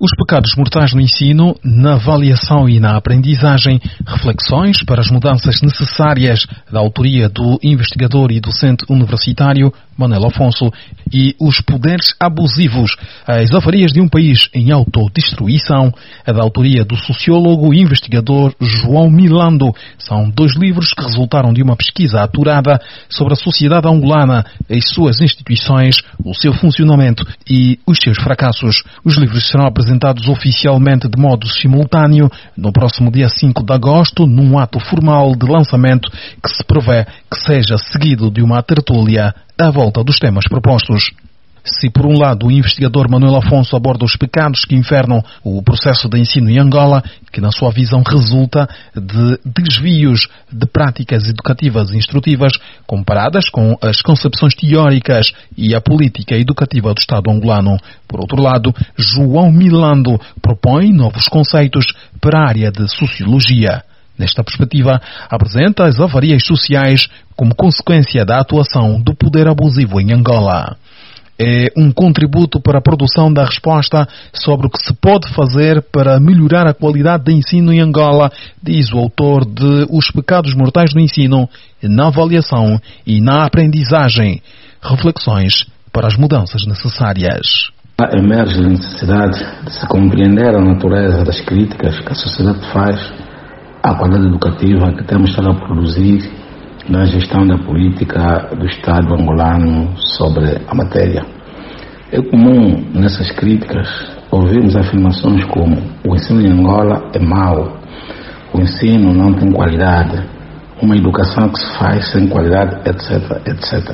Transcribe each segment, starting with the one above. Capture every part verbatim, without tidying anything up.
Os pecados mortais no ensino, na avaliação e na aprendizagem, reflexões para as mudanças necessárias, da autoria do investigador e docente universitário Manuel Afonso, e os poderes abusivos, as avarias de um país em autodestruição, a da autoria do sociólogo e investigador João Milando. São dois livros que resultaram de uma pesquisa apurada sobre a sociedade angolana, as suas instituições, o seu funcionamento e os seus fracassos. Os livros serão apresentados oficialmente de modo simultâneo no próximo dia cinco de agosto, num ato formal de lançamento que se prevê que seja seguido de uma tertúlia à volta dos temas propostos. Se, por um lado, o investigador Manuel Afonso aborda os pecados que infernam o processo de ensino em Angola, que, na sua visão, resulta de desvios de práticas educativas e instrutivas comparadas com as concepções teóricas e a política educativa do Estado angolano. Por outro lado, João Milando propõe novos conceitos para a área de sociologia. Nesta perspectiva, apresenta as avarias sociais como consequência da atuação do poder abusivo em Angola. É um contributo para a produção da resposta sobre o que se pode fazer para melhorar a qualidade de ensino em Angola, diz o autor de Os Pecados Mortais do Ensino, na avaliação e na aprendizagem. Reflexões para as mudanças necessárias. Emerge a necessidade de se compreender a natureza das críticas que a sociedade faz à qualidade educativa que temos estado a produzir na gestão da política do Estado angolano sobre a matéria. É comum nessas críticas ouvirmos afirmações como o ensino em Angola é mau, o ensino não tem qualidade, uma educação que se faz sem qualidade, etc, etcétera.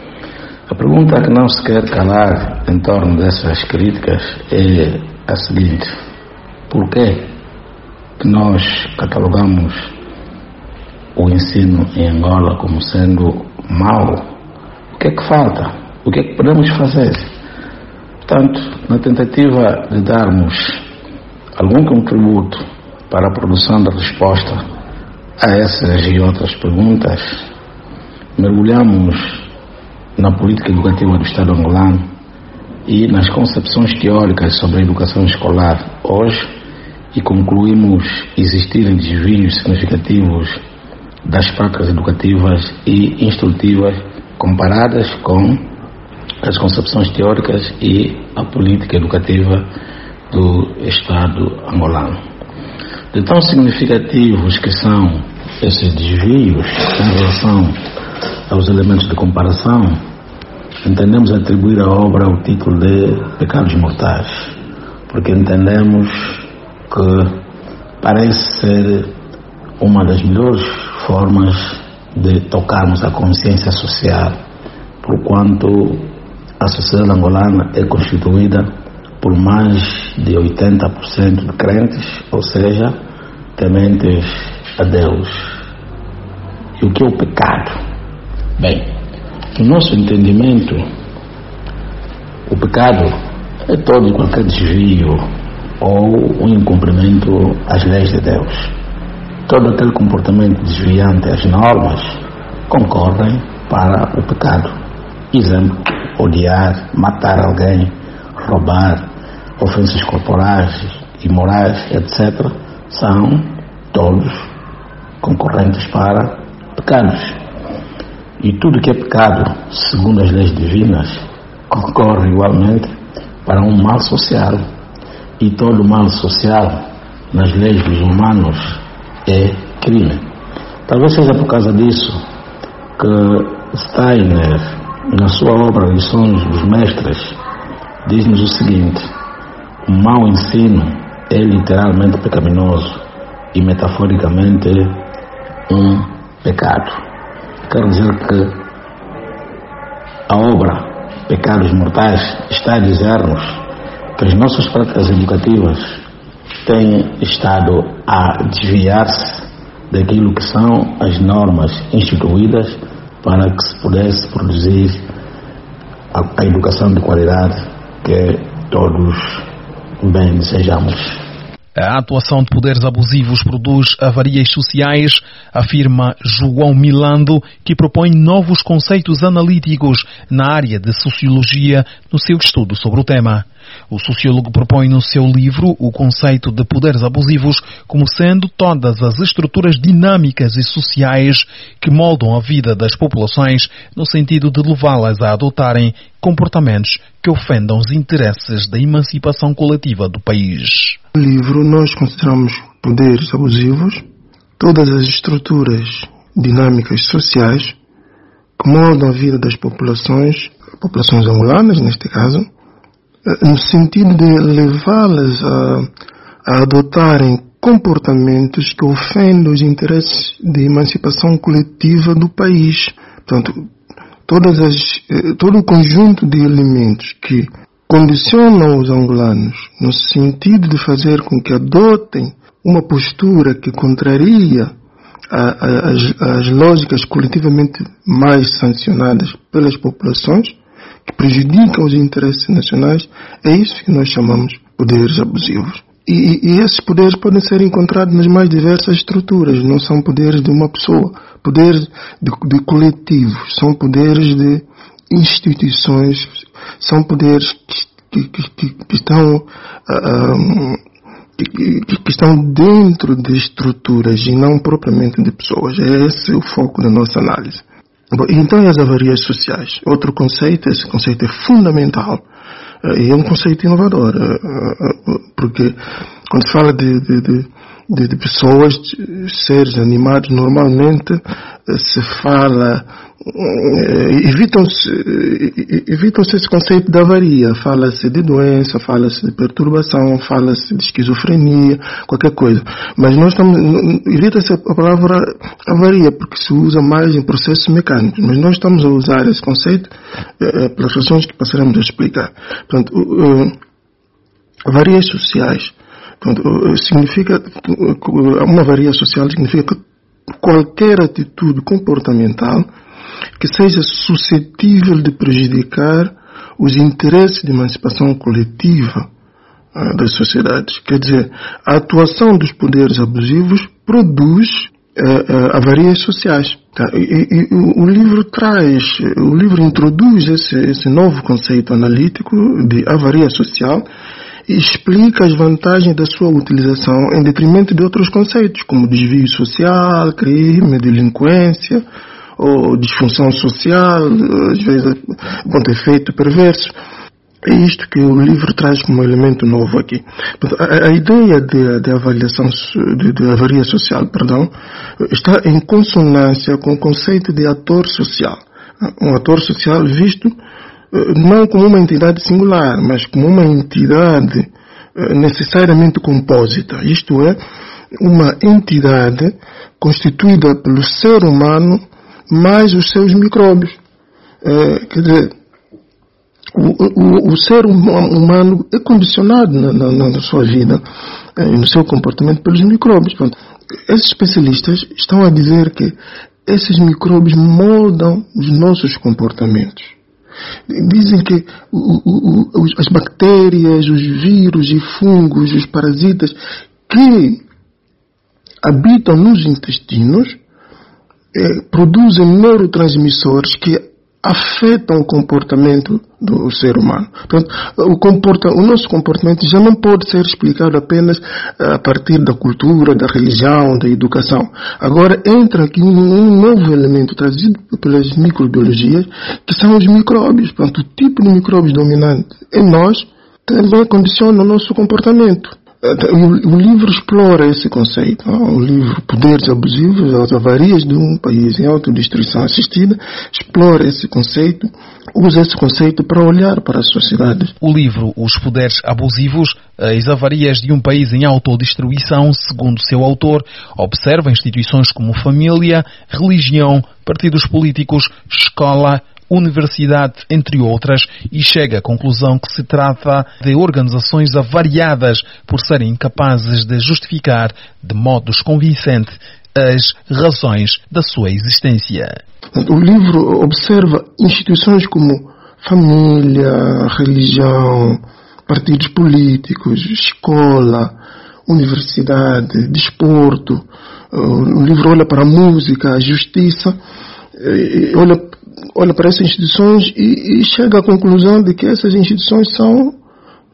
A pergunta que não se quer calar em torno dessas críticas é a seguinte: por que que nós catalogamos o ensino em Angola como sendo mau? O que é que falta? O que é que podemos fazer? Portanto, na tentativa de darmos algum contributo para a produção da resposta a essas e outras perguntas, mergulhamos na política educativa do Estado angolano e nas concepções teóricas sobre a educação escolar hoje, e concluímos existirem desvios significativos das práticas educativas e instrutivas comparadas com as concepções teóricas e a política educativa do Estado angolano. De tão significativos que são esses desvios em relação aos elementos de comparação, entendemos atribuir à obra o título de Pecados Mortais, porque entendemos que parece ser uma das melhores formas de tocarmos a consciência social, porquanto a sociedade angolana é constituída por mais de oitenta por cento de crentes, ou seja, tementes a Deus. E o que é o pecado? Bem, no nosso entendimento, o pecado é todo e qualquer desvio ou o incumprimento às leis de Deus. Todo aquele comportamento desviante às normas concorrem para o pecado. Exemplo: odiar, matar alguém, roubar, ofensas corporais, imorais, etcétera, são todos concorrentes para pecados. E tudo que é pecado, segundo as leis divinas, concorre igualmente para um mal social. E todo mal social, nas leis dos humanos, é crime. Talvez seja por causa disso que Steiner, na sua obra Lições dos Mestres, diz-nos o seguinte: o mau ensino é literalmente pecaminoso e metaforicamente um pecado. Quero dizer que a obra Pecados Mortais está a dizer-nos que as nossas práticas educativas têm estado a desviar-se daquilo que são as normas instituídas para que se pudesse produzir a, a educação de qualidade que todos bem desejamos. A atuação de poderes abusivos produz avarias sociais, afirma João Milando, que propõe novos conceitos analíticos na área de sociologia no seu estudo sobre o tema. O sociólogo propõe no seu livro o conceito de poderes abusivos como sendo todas as estruturas dinâmicas e sociais que moldam a vida das populações no sentido de levá-las a adotarem comportamentos que ofendam os interesses da emancipação coletiva do país. No livro nós consideramos poderes abusivos todas as estruturas dinâmicas sociais que moldam a vida das populações, populações angolanas neste caso, no sentido de levá-las a, a adotarem comportamentos que ofendem os interesses de emancipação coletiva do país. Portanto, todas as, todo o conjunto de elementos que condicionam os angolanos no sentido de fazer com que adotem uma postura que contraria a, a, as, as lógicas coletivamente mais sancionadas pelas populações, que prejudicam os interesses nacionais, é isso que nós chamamos de poderes abusivos. E, e esses poderes podem ser encontrados nas mais diversas estruturas, não são poderes de uma pessoa, poderes de, de coletivos, são poderes de instituições, são poderes que, que, que, que estão... Uh, Que, que estão dentro de estruturas e não propriamente de pessoas. Esse é o foco da nossa análise. Bom, então, as avarias sociais. Outro conceito, esse conceito é fundamental e é um conceito inovador, porque quando se fala de, de, de, de pessoas, de seres animados, normalmente se fala, evitam-se, evitam-se esse conceito de avaria, fala-se de doença, fala-se de perturbação, fala-se de esquizofrenia, qualquer coisa. Mas nós estamos, evita-se a palavra avaria, porque se usa mais em processos mecânicos, mas nós estamos a usar esse conceito eh, pelas razões que passaremos a explicar. Portanto, uh, avarias sociais, portanto, uh, significa, uh, uma avaria social significa que qualquer atitude comportamental que seja suscetível de prejudicar os interesses de emancipação coletiva uh, das sociedades. Quer dizer, a atuação dos poderes abusivos produz uh, uh, avarias sociais. Tá? E, e, e o, o livro traz, o livro introduz esse, esse novo conceito analítico de avaria social e explica as vantagens da sua utilização em detrimento de outros conceitos, como desvio social, crime, delinquência, ou disfunção social, às vezes com efeito perverso. É isto que o livro traz como elemento novo aqui. A, a ideia de, de avaliação, de, de avaria social, perdão, está em consonância com o conceito de ator social. Um ator social visto não como uma entidade singular, mas como uma entidade necessariamente compósita. Isto é, uma entidade constituída pelo ser humano mais os seus micróbios. É, quer dizer, o, o, o ser humano é condicionado na, na, na sua vida e é, no seu comportamento pelos micróbios. Pronto. Esses especialistas estão a dizer que esses micróbios moldam os nossos comportamentos. Dizem que o, o, o, as bactérias, os vírus e fungos, os parasitas que habitam nos intestinos eh, produzem neurotransmissores que afetam o comportamento do ser humano. Portanto, o, comporta, o nosso comportamento já não pode ser explicado apenas a partir da cultura, da religião, da educação. Agora entra aqui um, um novo elemento trazido pelas microbiologias, que são os micróbios. Portanto, o tipo de micróbios dominante em nós também condiciona o nosso comportamento. O livro explora esse conceito. O livro Poderes Abusivos, as avarias de um país em autodestruição assistida, explora esse conceito, usa esse conceito para olhar para as sociedades. O livro Os Poderes Abusivos, as avarias de um país em autodestruição, segundo seu autor, observa instituições como família, religião, partidos políticos, escola, universidade, entre outras, e chega à conclusão que se trata de organizações avariadas por serem incapazes de justificar de modos convincentes as razões da sua existência. O livro observa instituições como família, religião, partidos políticos, escola, universidade, desporto. O livro olha para a música, a justiça, olha olha para essas instituições e, e chega à conclusão de que essas instituições são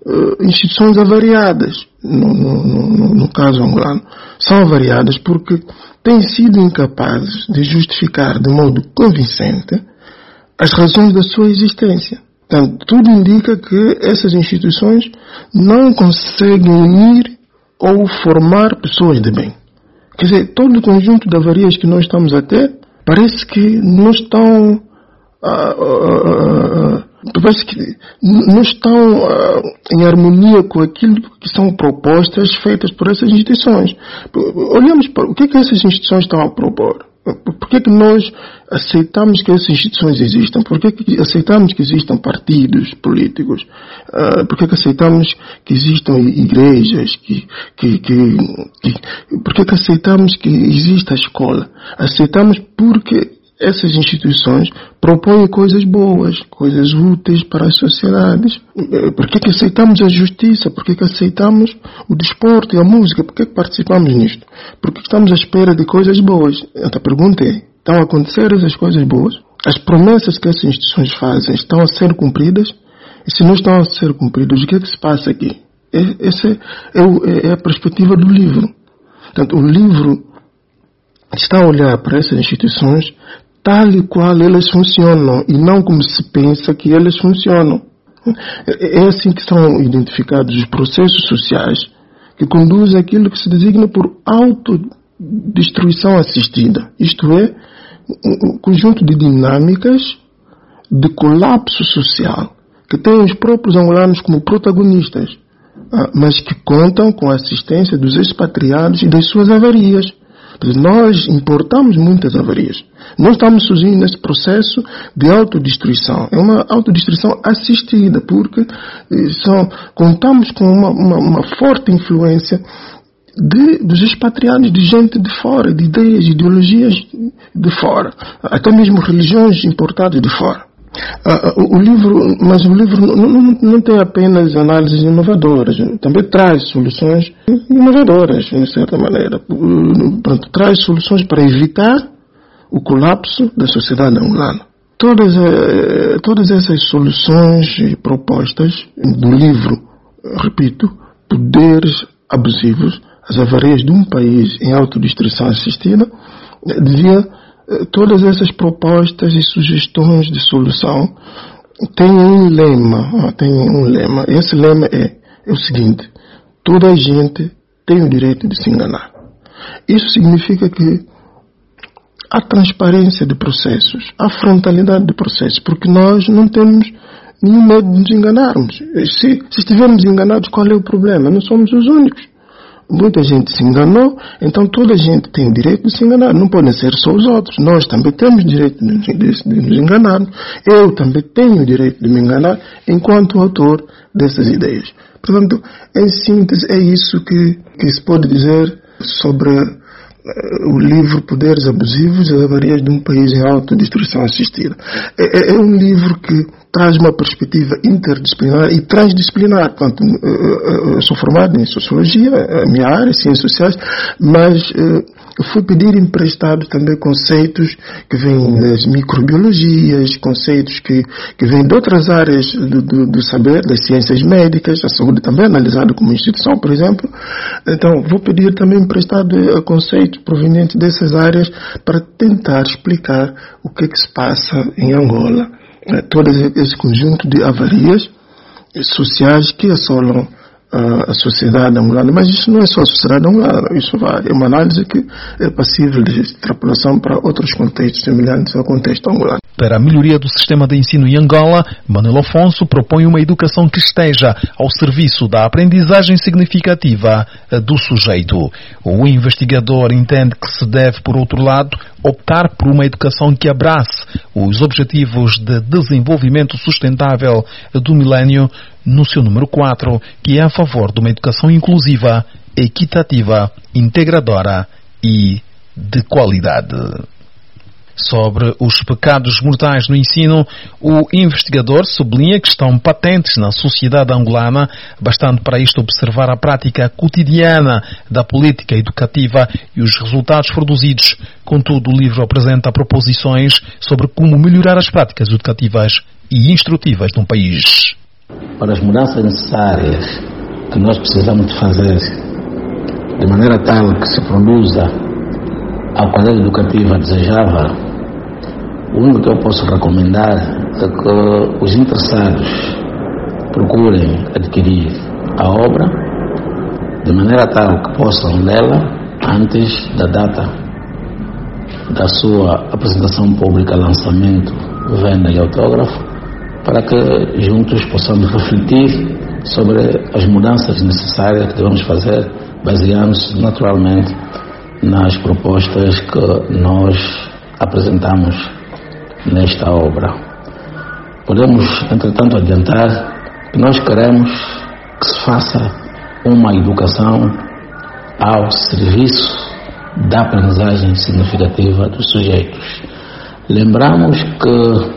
uh, instituições avariadas, no, no, no, no caso angolano. São avariadas porque têm sido incapazes de justificar de modo convincente as razões da sua existência. Portanto, tudo indica que essas instituições não conseguem unir ou formar pessoas de bem. Quer dizer, todo o conjunto de avarias que nós estamos a ter parece que não estão, uh, uh, uh, parece que não estão uh, em harmonia com aquilo que são propostas feitas por essas instituições. Olhamos para o que é que essas instituições estão a propor. Por que é que nós aceitamos que essas instituições existam? Por que é que aceitamos que existam partidos políticos? Uh, por que é que aceitamos que existam igrejas? Que, que, que, que, por que é que aceitamos que exista a escola? Aceitamos porque essas instituições propõem coisas boas, coisas úteis para as sociedades. Por que é que aceitamos a justiça? Por que é que aceitamos o desporto e a música? Por que é que participamos nisto? Porque estamos à espera de coisas boas. Então a pergunta é, estão a acontecer essas coisas boas? As promessas que essas instituições fazem estão a ser cumpridas? E se não estão a ser cumpridas, o que é que se passa aqui? Essa é, é a perspectiva do livro. Portanto, o livro está a olhar para essas instituições tal e qual elas funcionam e não como se pensa que elas funcionam. É assim que são identificados os processos sociais que conduzem àquilo que se designa por autodestruição assistida. Isto é, um conjunto de dinâmicas de colapso social que têm os próprios angolanos como protagonistas, mas que contam com a assistência dos expatriados e das suas avarias. Nós importamos muitas avarias. Não estamos sozinhos nesse processo de autodestruição. É uma autodestruição assistida, porque são, contamos com uma, uma, uma forte influência de, dos expatriados, de gente de fora, de ideias, ideologias de fora, até mesmo religiões importadas de fora. Uh, o, o livro, mas o livro não, não, não tem apenas análises inovadoras, também traz soluções inovadoras, de certa maneira. Pronto, traz soluções para evitar o colapso da sociedade angolana. Todas, uh, todas essas soluções e propostas do livro, repito, poderes abusivos, as avarias de um país em autodestruição assistida, devia todas essas propostas e sugestões de solução têm um lema, têm um lema. Esse lema é, é o seguinte: toda a gente tem o direito de se enganar. Isso significa que há transparência de processos, há frontalidade de processos, porque nós não temos nenhum medo de nos enganarmos. Se, se estivermos enganados, qual é o problema? Não somos os únicos. Muita gente se enganou, então toda a gente tem o direito de se enganar. Não podem ser só os outros. Nós também temos o direito de, de, de nos enganarmos. Eu também tenho o direito de me enganar enquanto autor dessas ideias. Portanto, em síntese, é isso que, que se pode dizer sobre uh, o livro Poderes Abusivos e as Avarias de um País em Autodestruição Assistida. É, é um livro que traz uma perspectiva interdisciplinar e transdisciplinar. Portanto, eu sou formado em Sociologia, a minha área, Ciências Sociais, mas eu fui pedir emprestado também conceitos que vêm das microbiologias, conceitos que, que vêm de outras áreas do, do, do saber, das ciências médicas, a saúde também analisada como instituição, por exemplo. Então, vou pedir também emprestado conceitos provenientes dessas áreas para tentar explicar o que é que se passa em Angola. Todo esse conjunto de avarias sociais que assolam uh, a sociedade angolana. Mas isso não é só a sociedade angolana, isso vai, é uma análise que é passível de extrapolação para outros contextos semelhantes ao contexto angolano. Para a melhoria do sistema de ensino em Angola, Manuel Afonso propõe uma educação que esteja ao serviço da aprendizagem significativa do sujeito. O investigador entende que se deve, por outro lado, optar por uma educação que abrace os Objetivos de Desenvolvimento Sustentável do Milénio, no seu número quatro, que é a favor de uma educação inclusiva, equitativa, integradora e de qualidade. Sobre os pecados mortais no ensino, o investigador sublinha que estão patentes na sociedade angolana, bastando para isto observar a prática cotidiana da política educativa e os resultados produzidos. Contudo, o livro apresenta proposições sobre como melhorar as práticas educativas e instrutivas num país. para as mudanças necessárias que nós precisamos de fazer, de maneira tal que se produza a qualidade educativa desejável, o único que eu posso recomendar é que os interessados procurem adquirir a obra de maneira tal que possam lê-la antes da data da sua apresentação pública, lançamento, venda e autógrafo, para que juntos possamos refletir sobre as mudanças necessárias que devemos fazer, baseando-se naturalmente nas propostas que nós apresentamos nesta obra. Podemos, entretanto, adiantar que nós queremos que se faça uma educação ao serviço da aprendizagem significativa dos sujeitos. Lembramos que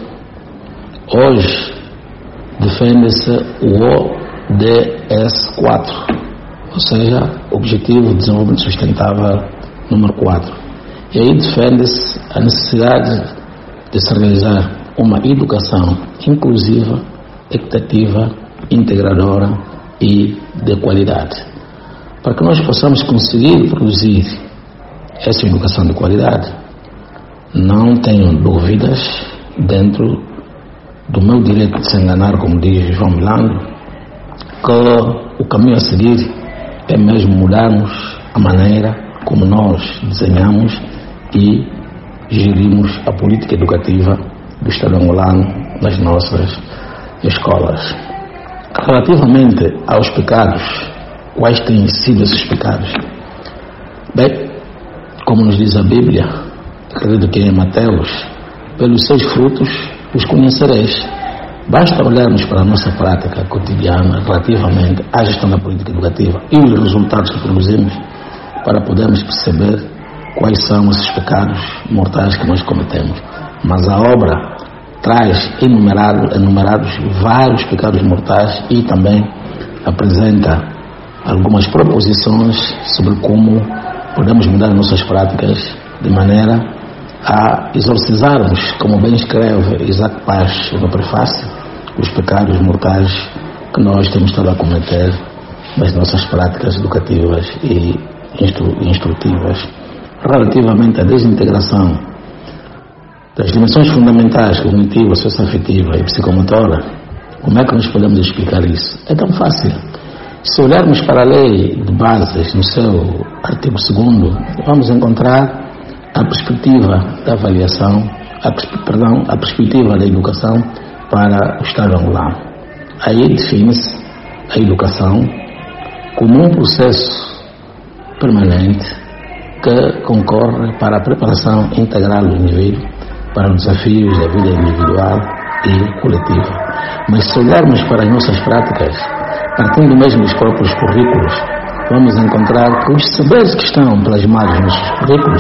hoje defende-se o O D S quatro, ou seja, Objetivo de Desenvolvimento Sustentável número quatro. E aí defende-se a necessidade de se realizar uma educação inclusiva, equitativa, integradora e de qualidade. Para que nós possamos conseguir produzir essa educação de qualidade, não tenho dúvidas, dentro do meu direito de se enganar, como diz João Milando, que o caminho a seguir é mesmo mudarmos a maneira como nós desenhamos e gerimos a política educativa do Estado angolano nas nossas escolas. Relativamente aos pecados, quais têm sido esses pecados? Bem, como nos diz a Bíblia, acredito que é em Mateus, pelos seus frutos os conhecereis. Basta olharmos para a nossa prática cotidiana relativamente à gestão da política educativa e os resultados que produzimos para podermos perceber quais são esses pecados mortais que nós cometemos. Mas a obra traz enumerado, enumerados vários pecados mortais e também apresenta algumas proposições sobre como podemos mudar nossas práticas de maneira a exorcizarmos, como bem escreve Isaac Paz no prefácio, os pecados mortais que nós temos estado a cometer nas nossas práticas educativas e instru- instrutivas. Relativamente à desintegração das dimensões fundamentais cognitiva, socioafetiva e psicomotora, como é que nós podemos explicar isso? É tão fácil. Se olharmos para a lei de bases, no seu artigo segundo, vamos encontrar a perspectiva da avaliação, a, perdão, a perspectiva da educação para o Estado angolano. Aí define-se a educação como um processo permanente que concorre para a preparação integral do indivíduo para os desafios da vida individual e coletiva. Mas se olharmos para as nossas práticas, partindo mesmo dos próprios currículos, vamos encontrar que os saberes que estão plasmados nos currículos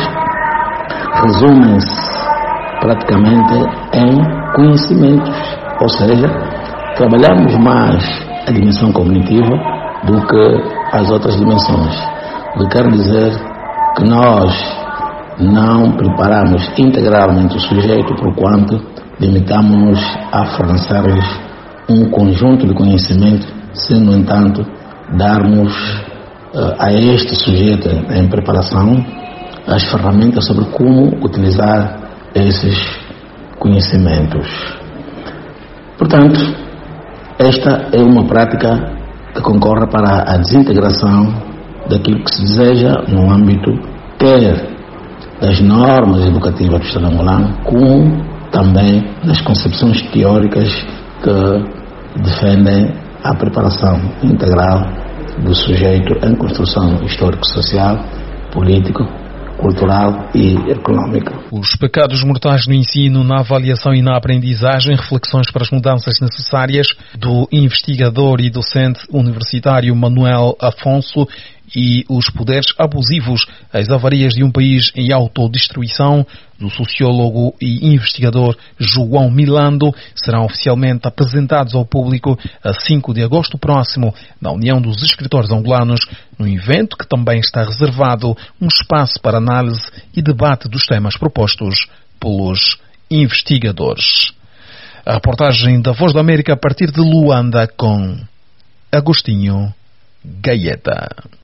resumem-se praticamente em conhecimentos, ou seja, trabalhamos mais a dimensão cognitiva do que as outras dimensões. O que quer dizer que nós não preparamos integralmente o sujeito, porquanto limitamos-nos a fornecer-lhes um conjunto de conhecimento, sem, no entanto, darmos uh, a este sujeito em preparação as ferramentas sobre como utilizar esses conhecimentos. Portanto, esta é uma prática que concorre para a desintegração daquilo que se deseja no âmbito quer das normas educativas do Estado angolano, como também das concepções teóricas que defendem a preparação integral do sujeito em construção histórico-social, político, cultural e económica. Os pecados mortais no ensino, na avaliação e na aprendizagem, reflexões para as mudanças necessárias, do investigador e docente universitário Manuel Afonso, e os poderes abusivos, as avarias de um país em autodestruição, do sociólogo e investigador João Milando, serão oficialmente apresentados ao público a cinco de agosto próximo, na União dos Escritores Angolanos, num evento que também está reservado um espaço para análise e debate dos temas propostos pelos investigadores. A reportagem da Voz da América a partir de Luanda com Agostinho Gaeta.